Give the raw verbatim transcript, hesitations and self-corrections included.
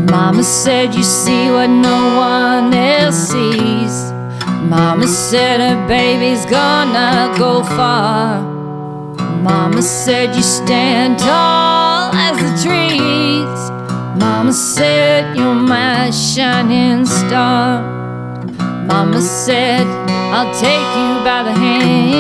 Mama said you see what no one else sees. Mama said her baby's gonna go far. Mama said you stand tall as the trees. Mama said you're my shining star. Mama said I'll take you by the hand.